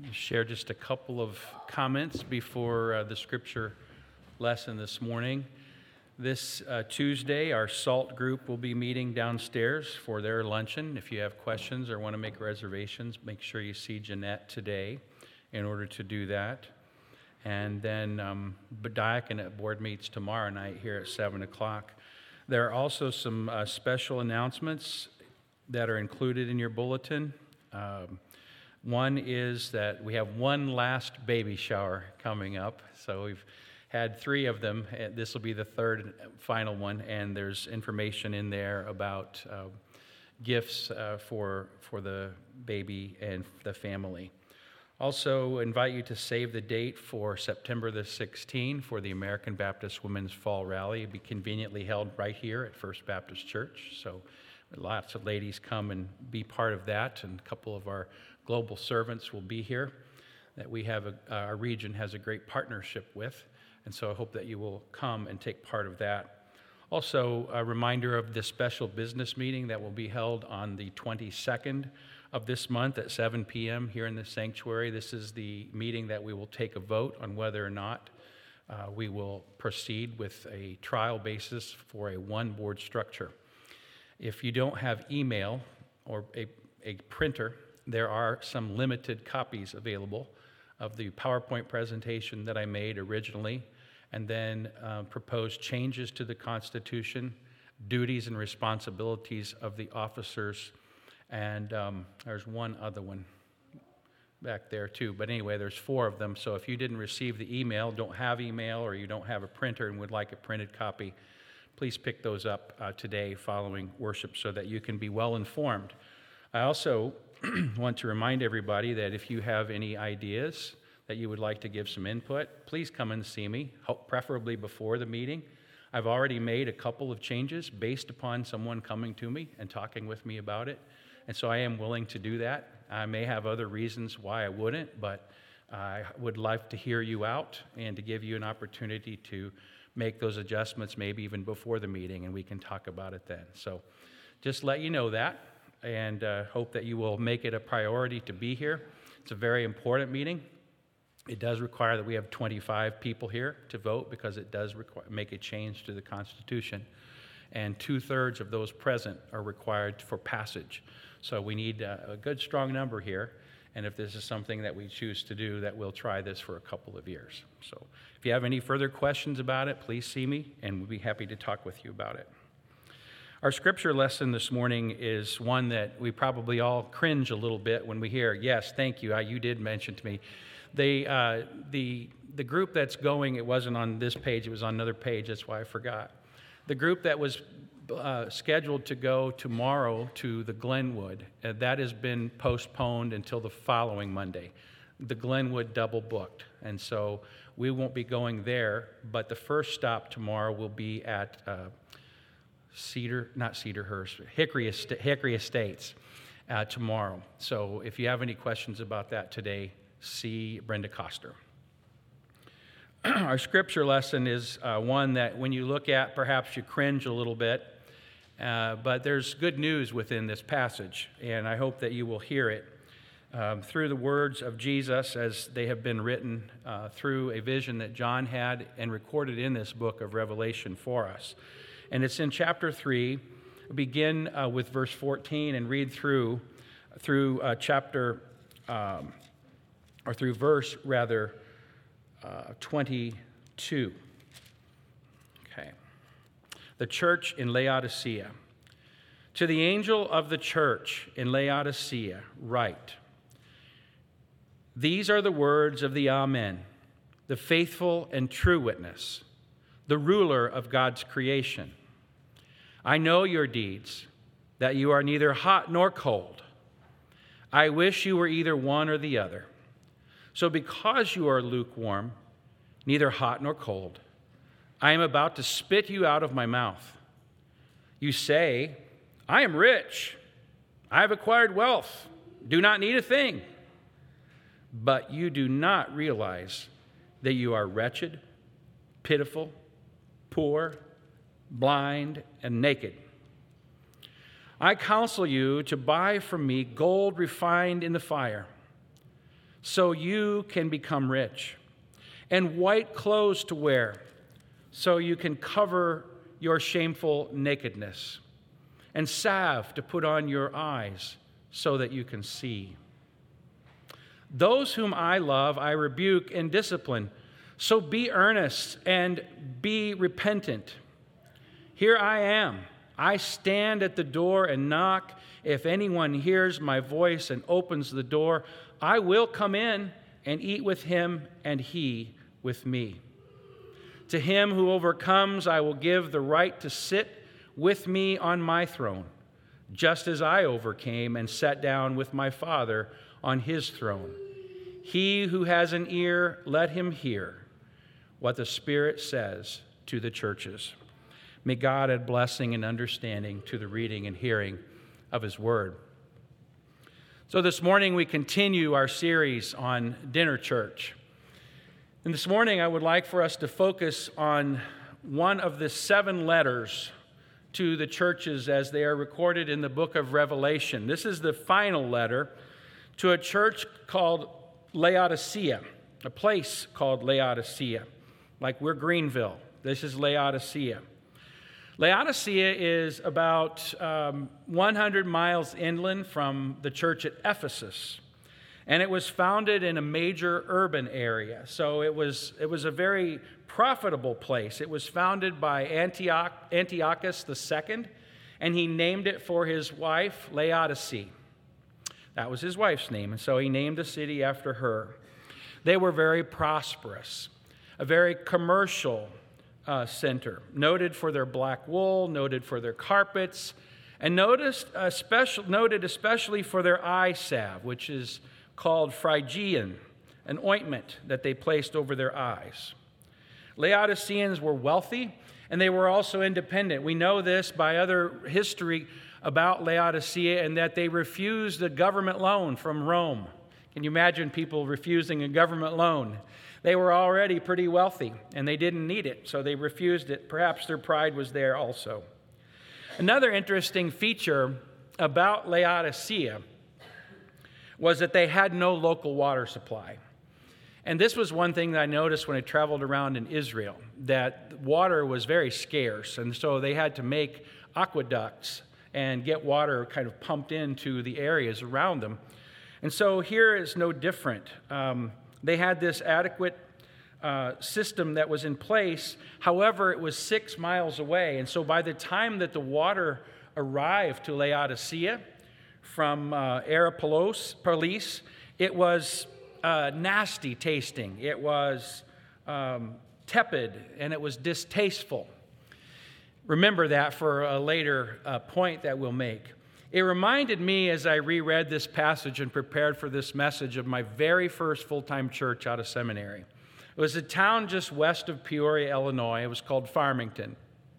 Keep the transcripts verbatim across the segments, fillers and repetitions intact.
share just a couple of comments before uh, the scripture lesson this morning. This uh, Tuesday, our SALT group will be meeting downstairs for their luncheon. If you have questions or want to make reservations, make sure you see Jeanette today in order to do that. And then um, Diaconate board meets tomorrow night here at seven o'clock. There are also some uh, special announcements that are included in your bulletin. Um, One is that we have one last baby shower coming up. So we've had three of them. This will be the third final one, and there's information in there about uh, gifts uh, for, for the baby and the family. Also invite you to save the date for September the sixteenth for the American Baptist Women's Fall Rally. It'll be conveniently held right here at First Baptist Church. So lots of ladies come and be part of that, and a couple of our global servants will be here that we have, a, our region has a great partnership with, and so I hope that you will come and take part of that. Also, a reminder of the special business meeting that will be held on the twenty-second of this month at seven p.m. here in the sanctuary. This is the meeting that we will take a vote on whether or not uh, we will proceed with a trial basis for a one-board structure. If you don't have email or a, a printer, there are some limited copies available of the PowerPoint presentation that I made originally, and then uh, proposed changes to the Constitution, duties and responsibilities of the officers, and um, there's one other one back there too. But anyway, there's four of them, so if you didn't receive the email, don't have email, or you don't have a printer and would like a printed copy, please pick those up uh, today following worship so that you can be well informed. I also want to remind everybody that if you have any ideas that you would like to give some input, please come and see me, preferably before the meeting. I've already made a couple of changes based upon someone coming to me and talking with me about it, and so I am willing to do that. I may have other reasons why I wouldn't, but I would like to hear you out and to give you an opportunity to make those adjustments maybe even before the meeting, and we can talk about it then. So just let you know that, and uh, hope that you will make it a priority to be here. It's a very important meeting. It does require that we have twenty-five people here to vote because it does require, make a change to the Constitution, and two-thirds of those present are required for passage. So we need a, a good, strong number here, and if this is something that we choose to do, that we'll try this for a couple of years. So if you have any further questions about it, please see me, and we'll be happy to talk with you about it. Our scripture lesson this morning is one that we probably all cringe a little bit when we hear, yes, thank you, I, you did mention to me. They, uh, the, the group that's going, it wasn't on this page, it was on another page, that's why I forgot. The group that was uh, scheduled to go tomorrow to the Glenwood, uh, that has been postponed until the following Monday. The Glenwood double booked, and so we won't be going there, but the first stop tomorrow will be at uh, Cedar, not Cedarhurst, Hickory, Est- Hickory Estates uh, tomorrow. So if you have any questions about that today, see Brenda Coster. Our scripture lesson is uh, one that when you look at, perhaps you cringe a little bit, uh, but there's good news within this passage, and I hope that you will hear it um, through the words of Jesus as they have been written uh, through a vision that John had and recorded in this book of Revelation for us. And it's in chapter three. Begin uh, with verse fourteen and read through through uh, chapter um, or through verse rather uh, twenty-two. Okay. The church in Laodicea. To the angel of the church in Laodicea, write: These are the words of the Amen, the faithful and true witness, the ruler of God's creation. I know your deeds, that you are neither hot nor cold. I wish you were either one or the other. So because you are lukewarm, neither hot nor cold, I am about to spit you out of my mouth. You say, I am rich, I have acquired wealth, do not need a thing. But you do not realize that you are wretched, pitiful, poor, blind, and naked. I counsel you to buy from me gold refined in the fire, so you can become rich, and white clothes to wear, so you can cover your shameful nakedness, and salve to put on your eyes, so that you can see. Those whom I love, I rebuke and discipline. So be earnest and be repentant. Here I am. I stand at the door and knock. If anyone hears my voice and opens the door, I will come in and eat with him and he with me. To him who overcomes, I will give the right to sit with me on my throne, just as I overcame and sat down with my Father on his throne. He who has an ear, let him hear what the Spirit says to the churches. May God add blessing and understanding to the reading and hearing of his word. So this morning we continue our series on Dinner Church. And this morning I would like for us to focus on one of the seven letters to the churches as they are recorded in the book of Revelation. This is the final letter to a church called Laodicea, a place called Laodicea. Like we're Greenville. This is Laodicea. Laodicea is about um, one hundred miles inland from the church at Ephesus. And it was founded in a major urban area. So it was, it was a very profitable place. It was founded by Antioch, Antiochus the Second, and he named it for his wife, Laodicea. That was his wife's name, and so he named the city after her. They were very prosperous, a very commercial uh, center, noted for their black wool, noted for their carpets, and noticed, uh, special, noted especially for their eye salve, which is called Phrygian, an ointment that they placed over their eyes. Laodiceans were wealthy, and they were also independent. We know this by other history about Laodicea, and that they refused a government loan from Rome. Can you imagine people refusing a government loan? They were already pretty wealthy, and they didn't need it, so they refused it. Perhaps their pride was there also. Another interesting feature about Laodicea was that they had no local water supply. And this was one thing that I noticed when I traveled around in Israel, that water was very scarce, and so they had to make aqueducts and get water kind of pumped into the areas around them. And so here is no different. Um, they had this adequate uh, system that was in place. However, it was six miles away. And so by the time that the water arrived to Laodicea from uh, Hierapolis, it was uh, nasty tasting. It was um, tepid, and it was distasteful. Remember that for a later uh, point that we'll make. It reminded me as I reread this passage and prepared for this message of my very first full-time church out of seminary. It was a town just west of Peoria, Illinois. It was called Farmington.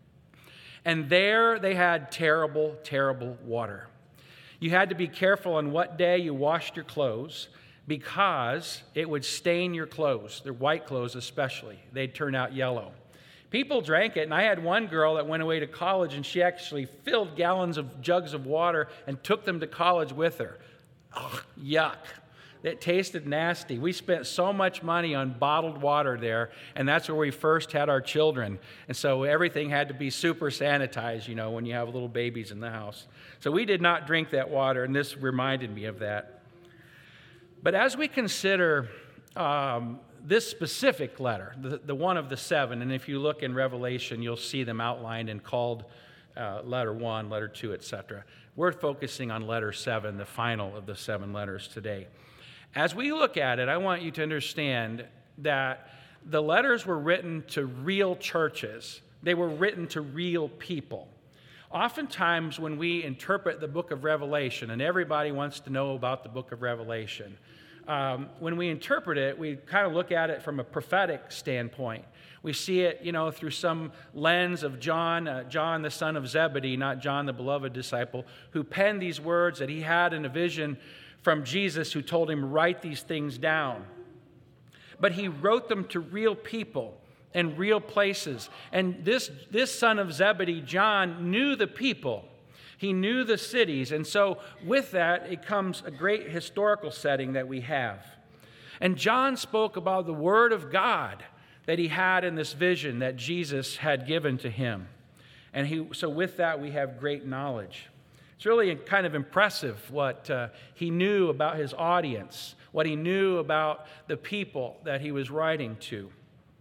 And there they had terrible, terrible water. You had to be careful on what day you washed your clothes because it would stain your clothes, their white clothes especially. They'd turn out yellow. People drank it, and I had one girl that went away to college, and she actually filled gallons of jugs of water and took them to college with her. Ugh, yuck. It tasted nasty. We spent so much money on bottled water there, and that's where we first had our children. And so everything had to be super sanitized, you know, when you have little babies in the house. So we did not drink that water, and this reminded me of that. But as we consider um, this specific letter, the, the one of the seven, and if you look in Revelation, you'll see them outlined and called uh, letter one, letter two, et cetera. We're focusing on letter seven, the final of the seven letters today. As we look at it, I want you to understand that the letters were written to real churches. They were written to real people. Oftentimes when we interpret the book of Revelation, and everybody wants to know about the book of Revelation, Um, when we interpret it, we kind of look at it from a prophetic standpoint. We see it, you know, through some lens of John, uh, John the son of Zebedee, not John the beloved disciple, who penned these words that he had in a vision from Jesus who told him, write these things down. But he wrote them to real people and real places. And this, this son of Zebedee, John, knew the people. He knew the cities, and so with that, it comes a great historical setting that we have. And John spoke about the Word of God that he had in this vision that Jesus had given to him. And he, so with that, we have great knowledge. It's really kind of impressive what uh, he knew about his audience, what he knew about the people that he was writing to.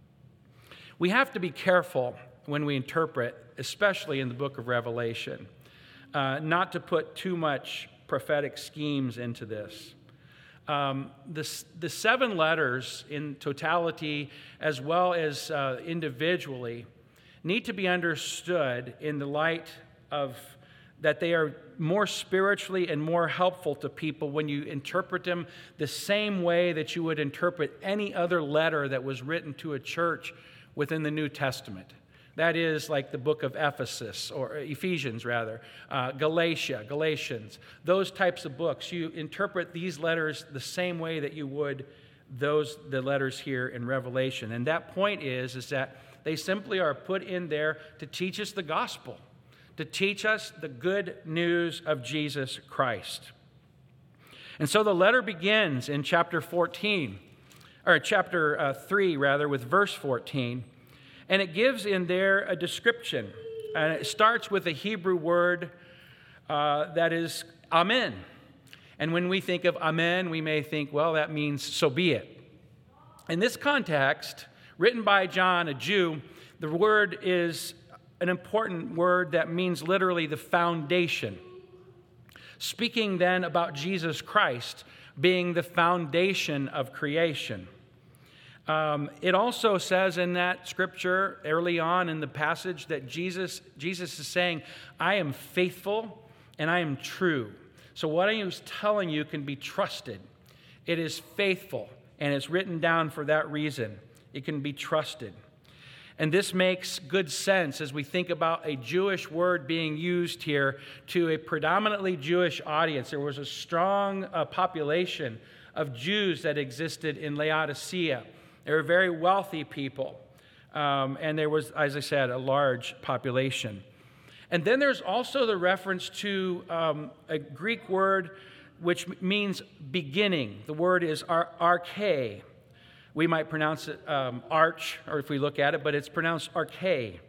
We have to be careful when we interpret, especially in the book of Revelation, uh, not to put too much prophetic schemes into this. Um, the, the seven letters in totality, as well as uh, individually, need to be understood in the light of that they are more spiritually and more helpful to people when you interpret them the same way that you would interpret any other letter that was written to a church within the New Testament. That is like the book of Ephesus, or Ephesians rather, uh, Galatia, Galatians, those types of books. You interpret these letters the same way that you would those the letters here in Revelation. And that point is, is that they simply are put in there to teach us the gospel, to teach us the good news of Jesus Christ. And so the letter begins in chapter fourteen, or chapter uh, three rather, with verse fourteen. And it gives in there a description. And it starts with a Hebrew word uh, that is amen. And when we think of amen, we may think, well, that means so be it. In this context, written by John, a Jew, the word is an important word that means literally the foundation. Speaking then about Jesus Christ being the foundation of creation. Um, it also says in that scripture early on in the passage that Jesus, Jesus is saying, I am faithful and I am true. So what I was telling you can be trusted. It is faithful, and it's written down for that reason. It can be trusted. And this makes good sense as we think about a Jewish word being used here to a predominantly Jewish audience. There was a strong uh, population of Jews that existed in Laodicea. They were very wealthy people, um, and there was, as I said, a large population. And then there's also the reference to um, a Greek word which means beginning. The word is ar- arche. We might pronounce it um, arch, or if we look at it, but it's pronounced arche.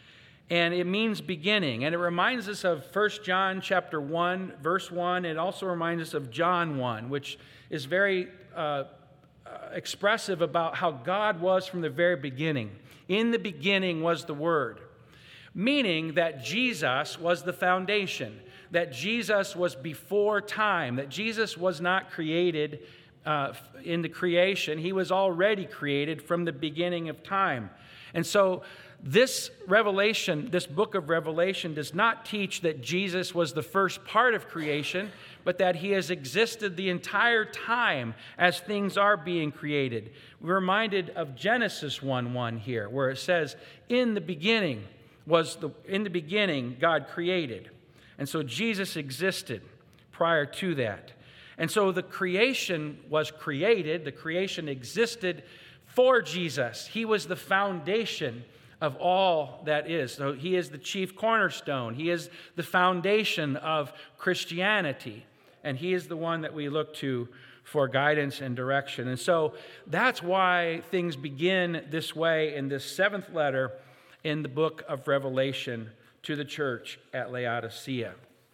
And it means beginning. And it reminds us of First John chapter one, verse one. It also reminds us of John one, which is very uh, expressive about how God was from the very beginning. In the beginning was the Word, meaning that Jesus was the foundation, that Jesus was before time, that Jesus was not created uh, in the creation. He was already created from the beginning of time. And so this revelation, this book of Revelation, does not teach that Jesus was the first part of creation, but that he has existed the entire time as things are being created. We're reminded of Genesis one one here, where it says, in the beginning was the in the beginning God created. And so Jesus existed prior to that. And so the creation was created, the creation existed for Jesus. He was the foundation of all that is. So he is the chief cornerstone. He is the foundation of Christianity. And he is the one that we look to for guidance and direction. And so that's why things begin this way in this seventh letter in the book of Revelation to the church at Laodicea.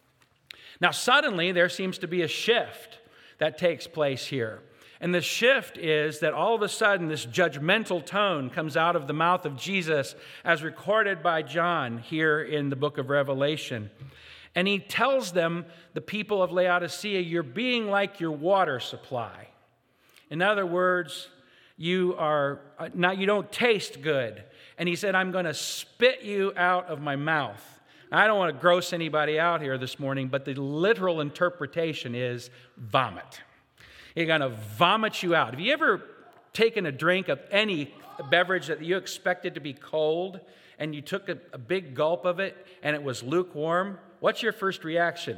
Now suddenly there seems to be a shift that takes place here. And the shift is that all of a sudden this judgmental tone comes out of the mouth of Jesus as recorded by John here in the book of Revelation. And he tells them, the people of Laodicea, you're being like your water supply. In other words, you are not, you don't taste good. And he said, I'm going to spit you out of my mouth. I don't want to gross anybody out here this morning, but the literal interpretation is vomit. You're going to vomit you out. Have you ever taken a drink of any beverage that you expected to be cold, and you took a, a big gulp of it, and it was lukewarm? What's your first reaction?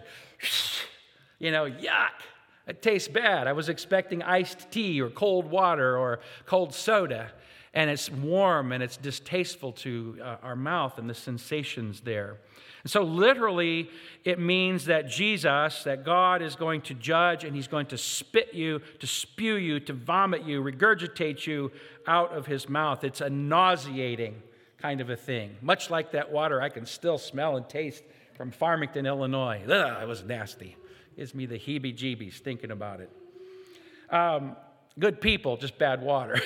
You know, yuck. It tastes bad. I was expecting iced tea or cold water or cold soda. and it's warm and it's distasteful to uh, our mouth and the sensations there. And so literally, it means that Jesus, that God is going to judge and he's going to spit you, to spew you, to vomit you, regurgitate you out of his mouth. It's a nauseating kind of a thing. Much like that water I can still smell and taste from Farmington, Illinois. Ugh, it was nasty. Gives me the heebie-jeebies thinking about it. Um, good people, just bad water.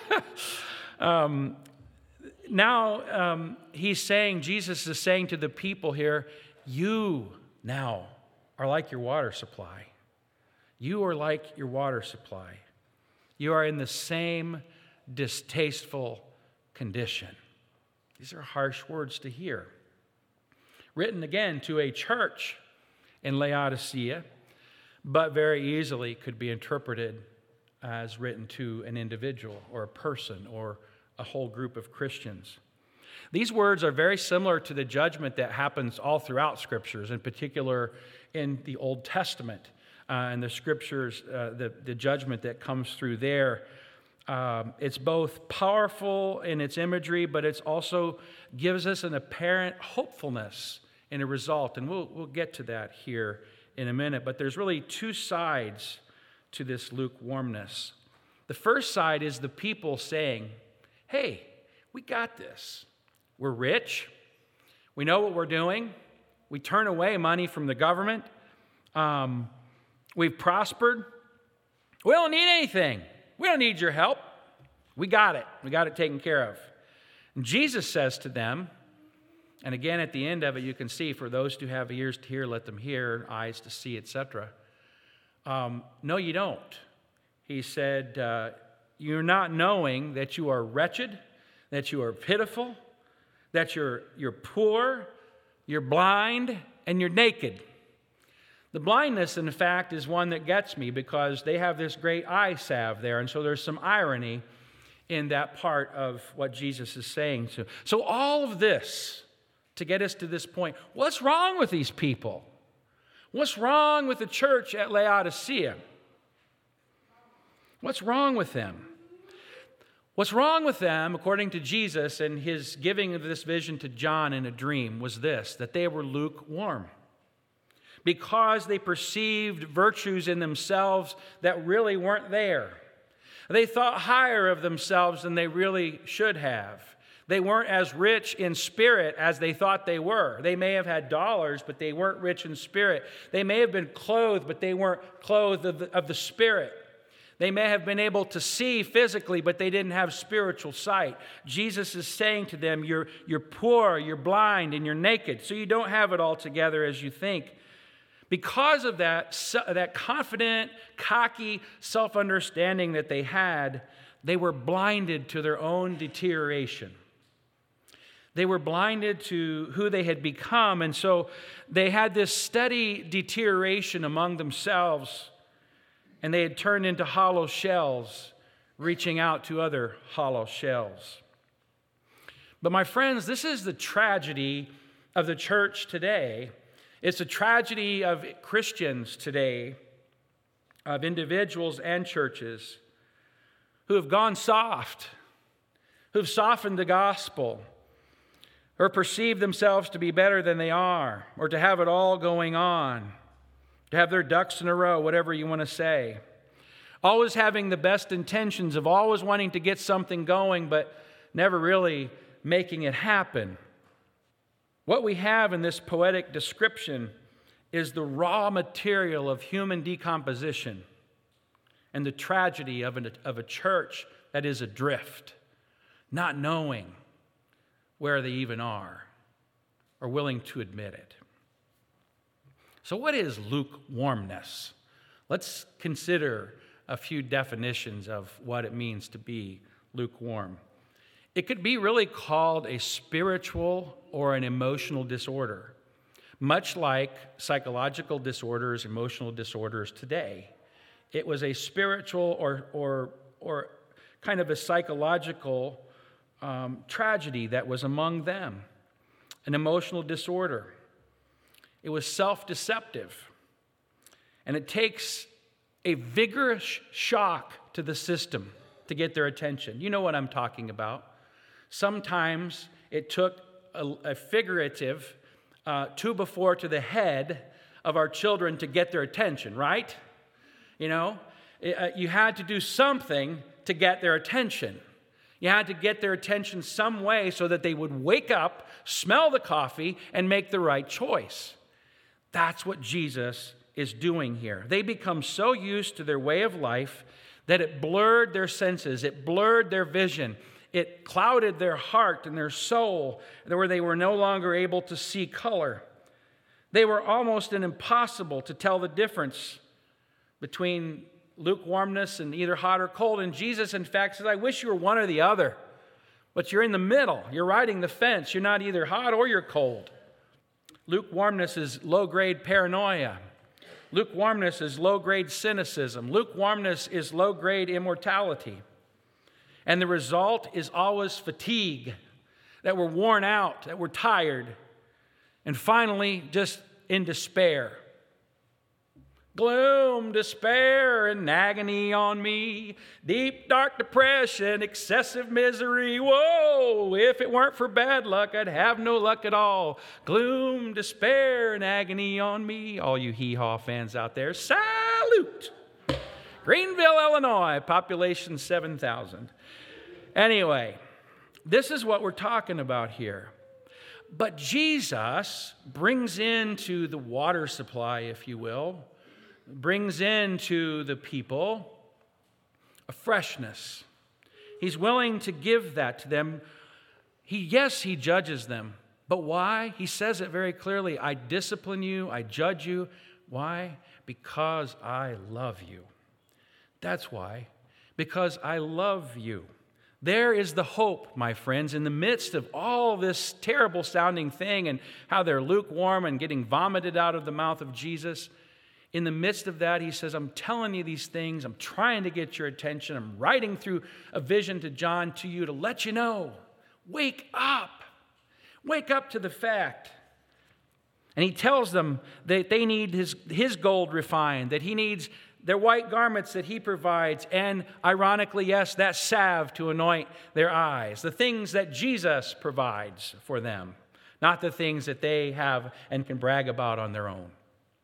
um, now, um, he's saying, Jesus is saying to the people here, you now are like your water supply. You are like your water supply. You are in the same distasteful condition. These are harsh words to hear. Written again to a church in Laodicea, but very easily could be interpreted as written to an individual or a person or a whole group of Christians. These words are very similar to the judgment that happens all throughout Scriptures, in particular in the Old Testament uh, and the Scriptures, uh, the, the judgment that comes through there. Um, it's both powerful in its imagery, but it also gives us an apparent hopefulness in a result. And we'll, we'll get to that here in a minute. But there's really two sides to this lukewarmness. The first side is the people saying, hey, we got this. We're rich. We know what we're doing. We turn away money from the government. Um, we've prospered. We don't need anything. We don't need your help. We got it. We got it taken care of. And Jesus says to them, and again at the end of it you can see, for those who have ears to hear, let them hear, eyes to see, et cetera. Um, no, you don't. He said, uh, you're not knowing that you are wretched, that you are pitiful, that you're, you're poor, you're blind, and you're naked. The blindness, in fact, is one that gets me because they have this great eye salve there, and so there's some irony in that part of what Jesus is saying. So, so all of this to get us to this point, what's wrong with these people? What's wrong with the church at Laodicea? What's wrong with them? What's wrong with them, according to Jesus and his giving of this vision to John in a dream, was this, that they were lukewarm. Because they perceived virtues in themselves that really weren't there. They thought higher of themselves than they really should have. They weren't as rich in spirit as they thought they were. They may have had dollars, but they weren't rich in spirit. They may have been clothed, but they weren't clothed of the, of the Spirit. They may have been able to see physically, but they didn't have spiritual sight. Jesus is saying to them, you're, you're poor, you're blind, and you're naked, so you don't have it all together as you think. Because of that, that confident, cocky self-understanding that they had, they were blinded to their own deterioration. They were blinded to who they had become, and so they had this steady deterioration among themselves, and they had turned into hollow shells, reaching out to other hollow shells. But my friends, this is the tragedy of the church today. It's a tragedy of Christians today, of individuals and churches who have gone soft, who've softened the gospel, or perceive themselves to be better than they are, or to have it all going on, to have their ducks in a row, whatever you want to say. Always having the best intentions of always wanting to get something going, but never really making it happen. What we have in this poetic description is the raw material of human decomposition and the tragedy of a, of a church that is adrift, not knowing where they even are or willing to admit it. So what is lukewarmness? Let's consider a few definitions of what it means to be lukewarm. It could be really called a spiritual or an emotional disorder, much like psychological disorders, emotional disorders today. It was a spiritual or, or, or kind of a psychological um, tragedy that was among them, an emotional disorder. It was self-deceptive, and it takes a vigorous shock to the system to get their attention. You know what I'm talking about. Sometimes it took a, a figurative uh, two before to the head of our children to get their attention, right? You know, it, uh, you had to do something to get their attention. You had to get their attention some way so that they would wake up, smell the coffee, and make the right choice. That's what Jesus is doing here. They become so used to their way of life that it blurred their senses, it blurred their vision, it clouded their heart and their soul, where they were no longer able to see color. They were almost an impossible to tell the difference between lukewarmness and either hot or cold. And Jesus, in fact, says, I wish you were one or the other, but you're in the middle. You're riding the fence. You're not either hot or you're cold. Lukewarmness is low-grade paranoia. Lukewarmness is low-grade cynicism. Lukewarmness is low-grade immortality. And the result is always fatigue, that we're worn out, that we're tired, and finally just in despair. Gloom, despair, and agony on me. Deep, dark depression, excessive misery. Whoa, if it weren't for bad luck, I'd have no luck at all. Gloom, despair, and agony on me. All you hee-haw fans out there, salute. Greenville, Illinois, population seven thousand. Anyway, this is what we're talking about here. But Jesus brings into the water supply, if you will, brings into the people a freshness. He's willing to give that to them. He, yes, he judges them. But why? He says it very clearly. I discipline you, I judge you. Why? Because I love you. That's why. Because I love you. There is the hope, my friends, in the midst of all this terrible sounding thing and how they're lukewarm and getting vomited out of the mouth of Jesus. In the midst of that, he says, I'm telling you these things. I'm trying to get your attention. I'm writing through a vision to John to you to let you know. Wake up. Wake up to the fact. And he tells them that they need his, his gold refined, that he needs their white garments that he provides, and ironically, yes, that salve to anoint their eyes. The things that Jesus provides for them, not the things that they have and can brag about on their own.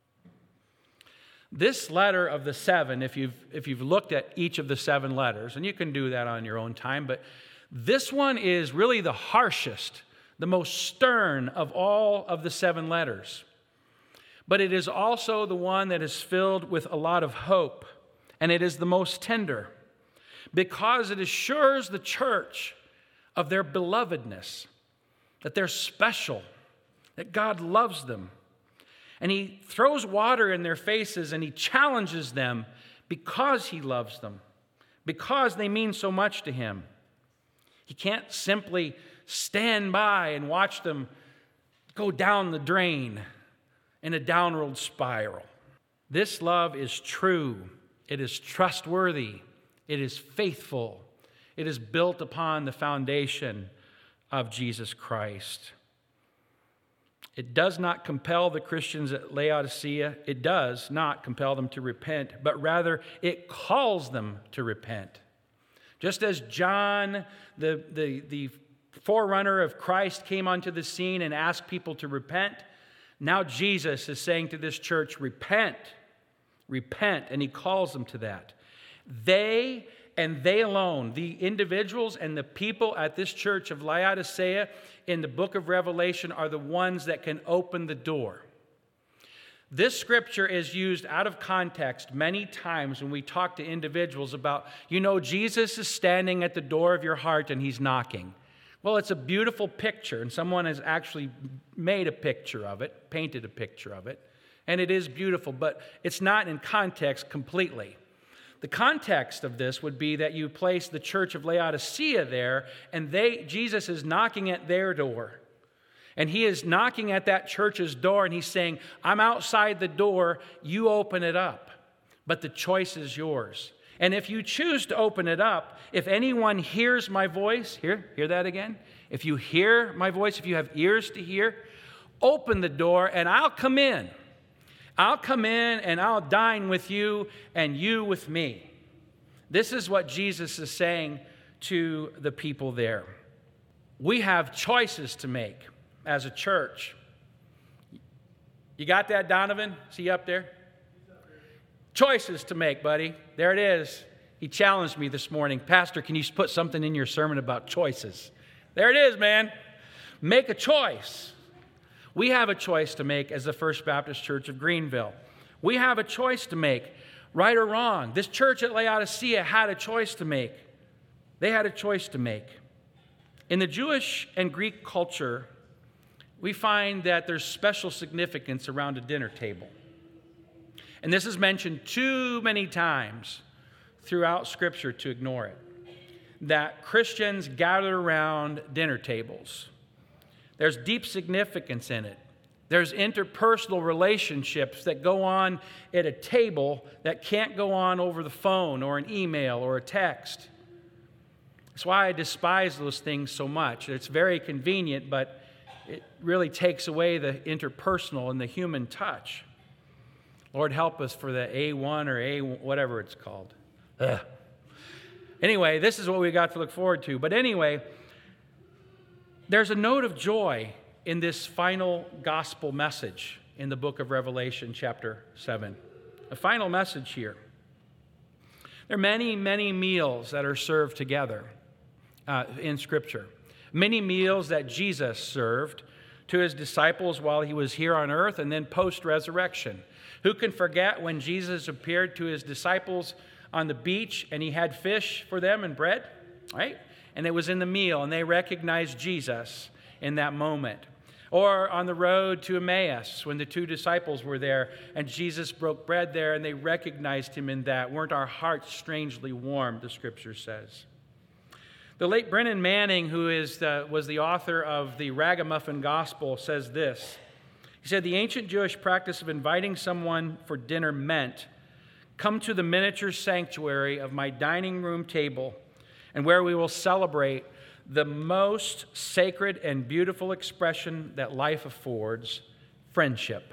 This letter of the seven, if you've, if you've looked at each of the seven letters, and you can do that on your own time, but this one is really the harshest, the most stern of all of the seven letters. But it is also the one that is filled with a lot of hope, and it is the most tender, because it assures the church of their belovedness, that they're special, that God loves them. And he throws water in their faces and he challenges them because he loves them, because they mean so much to him. He can't simply stand by and watch them go down the drain in a downward spiral. This love is true. It is trustworthy. It is faithful. It is built upon the foundation of Jesus Christ. It does not compel the Christians at Laodicea. It does not compel them to repent, but rather it calls them to repent. Just as John, the, the, the forerunner of Christ, came onto the scene and asked people to repent, now Jesus is saying to this church, repent, repent, and he calls them to that. They and they alone, the individuals and the people at this church of Laodicea in the book of Revelation, are the ones that can open the door. This scripture is used out of context many times when we talk to individuals about, you know, Jesus is standing at the door of your heart and he's knocking. Well, it's a beautiful picture, and someone has actually made a picture of it, painted a picture of it, and it is beautiful, but it's not in context completely. The context of this would be that you place the church of Laodicea there, and they Jesus is knocking at their door. And he is knocking at that church's door, and he's saying, I'm outside the door, you open it up. But the choice is yours. And if you choose to open it up, if anyone hears my voice, hear, hear that again? If you hear my voice, if you have ears to hear, open the door and I'll come in. I'll come in and I'll dine with you and you with me. This is what Jesus is saying to the people there. We have choices to make as a church. You got that, Donovan? See you up there? Choices to make, buddy. There it is. He challenged me this morning. Pastor, can you put something in your sermon about choices? There it is, man. Make a choice. We have a choice to make as the First Baptist Church of Greenville. We have a choice to make, right or wrong. This church at Laodicea had a choice to make. They had a choice to make. In the Jewish and Greek culture, we find that there's special significance around a dinner table. And this is mentioned too many times throughout Scripture to ignore it, that Christians gather around dinner tables. There's deep significance in it. There's interpersonal relationships that go on at a table that can't go on over the phone or an email or a text. That's why I despise those things so much. It's very convenient, but it really takes away the interpersonal and the human touch. Lord, help us for the A one or A whatever it's called. Ugh. Anyway, this is what we got to look forward to. But anyway, there's a note of joy in this final gospel message in the book of Revelation, chapter seven. A final message here. There are many, many meals that are served together uh, in Scripture. Many meals that Jesus served to his disciples while he was here on earth and then post-resurrection. Who can forget when Jesus appeared to his disciples on the beach and he had fish for them and bread, right? And it was in the meal, and they recognized Jesus in that moment. Or on the road to Emmaus when the two disciples were there and Jesus broke bread there and they recognized him in that. Weren't our hearts strangely warmed, the Scripture says. The late Brennan Manning, who is the, was the author of the Ragamuffin Gospel, says this. He said, the ancient Jewish practice of inviting someone for dinner meant, come to the miniature sanctuary of my dining room table, and where we will celebrate the most sacred and beautiful expression that life affords, friendship.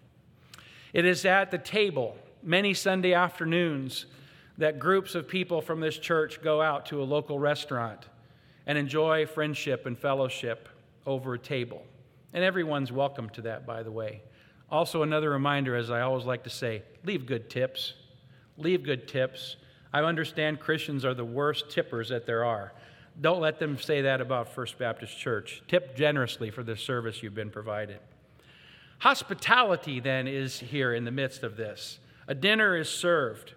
It is at the table, many Sunday afternoons, that groups of people from this church go out to a local restaurant and enjoy friendship and fellowship over a table. And everyone's welcome to that, by the way. Also, another reminder, as I always like to say, leave good tips. Leave good tips. I understand Christians are the worst tippers that there are. Don't let them say that about First Baptist Church. Tip generously for the service you've been provided. Hospitality, then, is here in the midst of this. A dinner is served.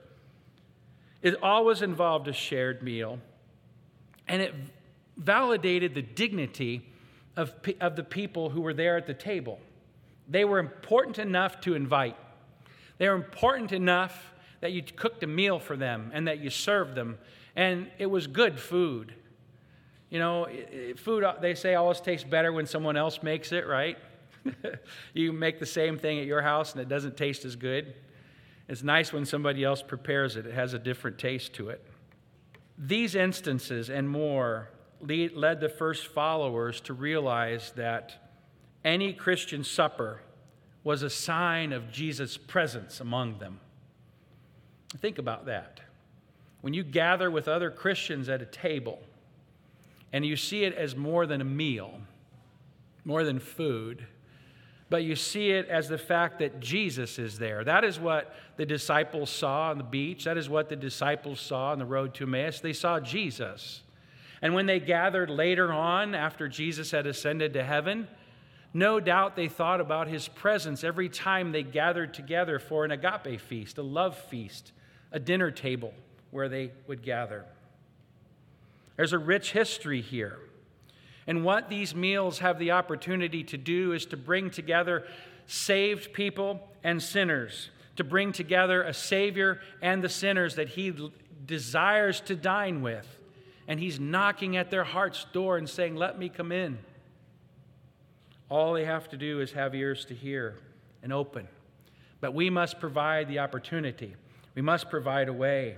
It always involved a shared meal, and it validated the dignity of, of the people who were there at the table. They were important enough to invite. They were important enough that you cooked a meal for them and that you served them, and it was good food. You know, food, they say, always tastes better when someone else makes it, right? You make the same thing at your house and it doesn't taste as good. It's nice when somebody else prepares it. It has a different taste to it. These instances and more lead, led the first followers to realize that any Christian supper was a sign of Jesus' presence among them. Think about that. When you gather with other Christians at a table and you see it as more than a meal, more than food, but you see it as the fact that Jesus is there. That is what the disciples saw on the beach. That is what the disciples saw on the road to Emmaus. They saw Jesus. And when they gathered later on, after Jesus had ascended to heaven, no doubt they thought about his presence every time they gathered together for an agape feast, a love feast, a dinner table where they would gather. There's a rich history here. And what these meals have the opportunity to do is to bring together saved people and sinners, to bring together a Savior and the sinners that he desires to dine with. And he's knocking at their heart's door and saying, let me come in. All they have to do is have ears to hear and open. But we must provide the opportunity. We must provide a way.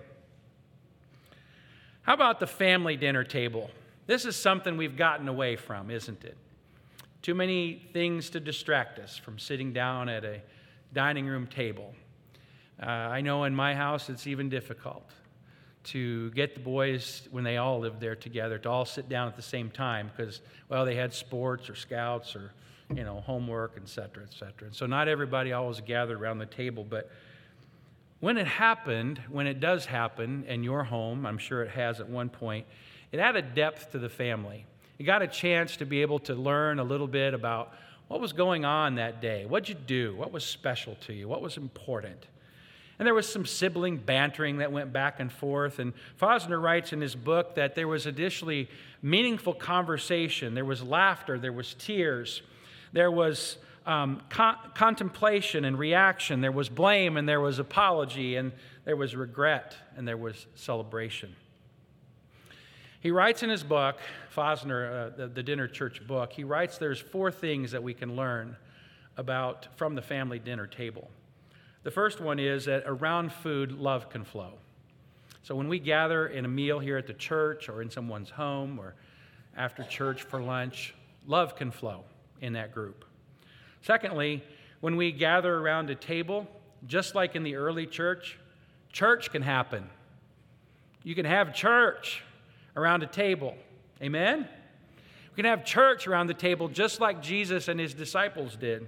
How about the family dinner table? This is something we've gotten away from, isn't it? Too many things to distract us from sitting down at a dining room table. Uh, I know in my house it's even difficult to get the boys, when they all lived there together, to all sit down at the same time because, well, they had sports or scouts or, you know, homework, et cetera, et cetera. And so not everybody always gathered around the table, but when it happened, when it does happen in your home, I'm sure it has at one point, it added depth to the family. You got a chance to be able to learn a little bit about what was going on that day. What'd you do? What was special to you? What was important? And there was some sibling bantering that went back and forth. And Fosner writes in his book that there was additionally meaningful conversation. There was laughter. There was tears. There was um, con- contemplation and reaction. There was blame and there was apology. And there was regret and there was celebration. He writes in his book, Fosner, uh, the, the Dinner Church book, he writes there's four things that we can learn about from the family dinner table. The first one is that around food, love can flow. So when we gather in a meal here at the church or in someone's home or after church for lunch, love can flow in that group. Secondly, when we gather around a table, just like in the early church, church can happen. You can have church around a table. Amen? We can have church around the table just like Jesus and his disciples did.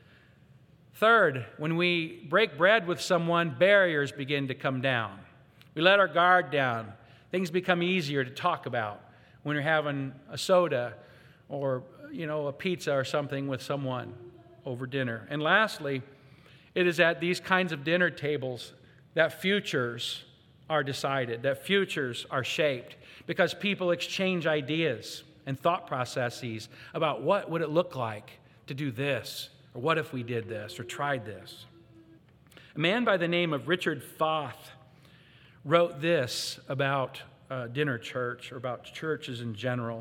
Third, when we break bread with someone, barriers begin to come down. We let our guard down. Things become easier to talk about when you're having a soda or, you know, a pizza or something with someone over dinner. And lastly, it is at these kinds of dinner tables that futures are decided, that futures are shaped, because people exchange ideas and thought processes about what would it look like to do this. Or what if we did this or tried this? A man by the name of Richard Foth wrote this about uh, dinner church or about churches in general.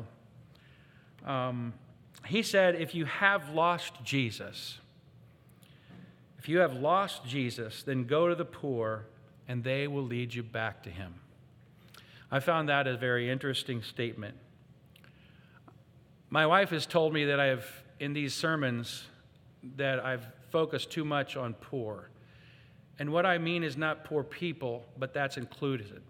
Um, he said, if you have lost Jesus, if you have lost Jesus, then go to the poor and they will lead you back to him. I found that a very interesting statement. My wife has told me that I have, in these sermons, that I've focused too much on poor. And what I mean is not poor people, but that's included.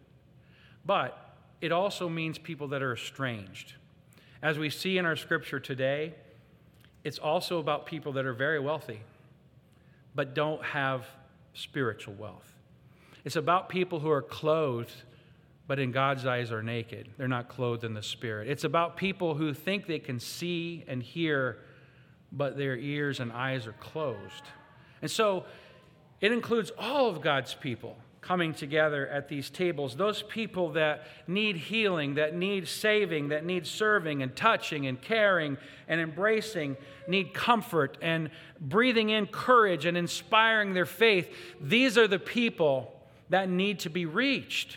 But it also means people that are estranged. As we see in our scripture today, it's also about people that are very wealthy, but don't have spiritual wealth. It's about people who are clothed, but in God's eyes are naked. They're not clothed in the Spirit. It's about people who think they can see and hear, but their ears and eyes are closed. And so it includes all of God's people coming together at these tables, those people that need healing, that need saving, that need serving and touching and caring and embracing, need comfort and breathing in courage and inspiring their faith. These are the people that need to be reached.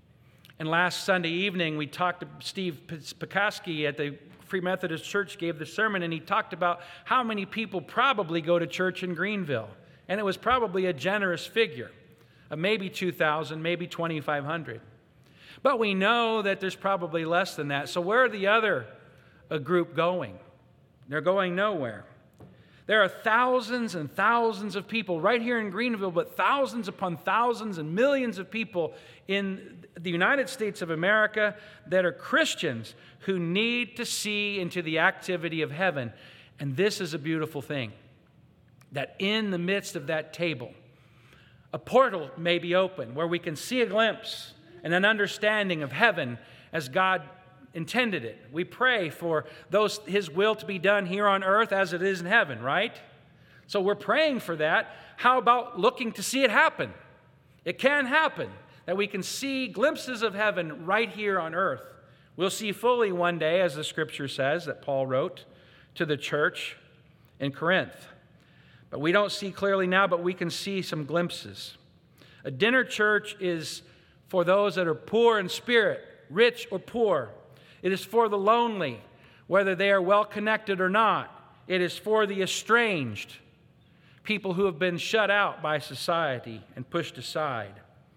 And last Sunday evening, we talked to Steve Pekoski at the Free Methodist Church, gave the sermon, and he talked about how many people probably go to church in Greenville. And it was probably a generous figure, of maybe two thousand, maybe twenty-five hundred. But we know that there's probably less than that. So where are the other a group going? They're going nowhere. There are thousands and thousands of people right here in Greenville, but thousands upon thousands and millions of people in the United States of America that are Christians who need to see into the activity of heaven. And this is a beautiful thing, that in the midst of that table, a portal may be open where we can see a glimpse and an understanding of heaven as God intended it. We pray for those His will to be done here on earth as it is in heaven, right? So we're praying for that. How about looking to see it happen? It can happen, that we can see glimpses of heaven right here on earth. We'll see fully one day, as the scripture says, that Paul wrote to the church in Corinth. But we don't see clearly now, but we can see some glimpses. A dinner church is for those that are poor in spirit, rich or poor. It is for the lonely, whether they are well connected or not. It is for the estranged, people who have been shut out by society and pushed aside.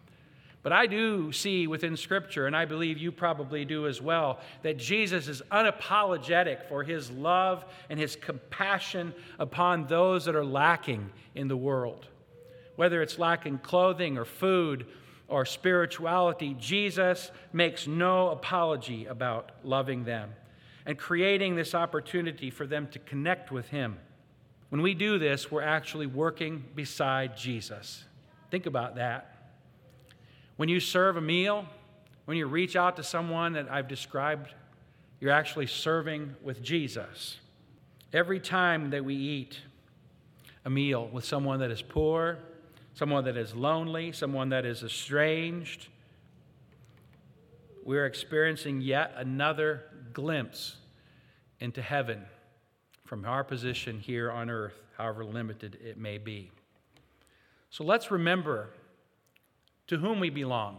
But I do see within Scripture, and I believe you probably do as well, that Jesus is unapologetic for His love and His compassion upon those that are lacking in the world. Whether it's lacking clothing or food or spirituality, Jesus makes no apology about loving them and creating this opportunity for them to connect with him. When we do this, we're actually working beside Jesus. Think about that. When you serve a meal, when you reach out to someone that I've described, you're actually serving with Jesus. Every time that we eat a meal with someone that is poor, someone that is lonely, someone that is estranged, we're experiencing yet another glimpse into heaven from our position here on earth, however limited it may be. So let's remember to whom we belong.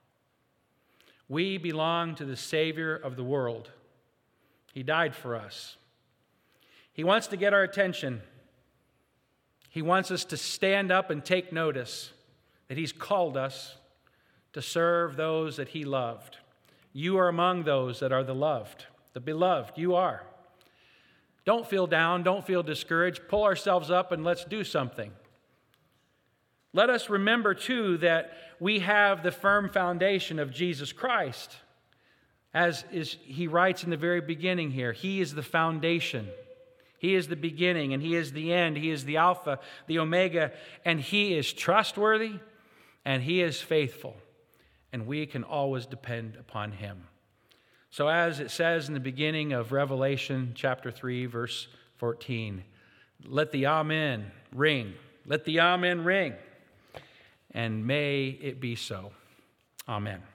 We belong to the Savior of the world. He died for us. He wants to get our attention. He wants us to stand up and take notice that he's called us to serve those that he loved. You are among those that are the loved, the beloved. You are. Don't feel down. Don't feel discouraged. Pull ourselves up and let's do something. Let us remember, too, that we have the firm foundation of Jesus Christ. As is, he writes in the very beginning here, he is the foundation. He is the beginning, and he is the end. He is the Alpha, the Omega, and he is trustworthy, and he is faithful, and we can always depend upon him. So as it says in the beginning of Revelation chapter three, verse fourteen, let the Amen ring. Let the Amen ring. And may it be so. Amen.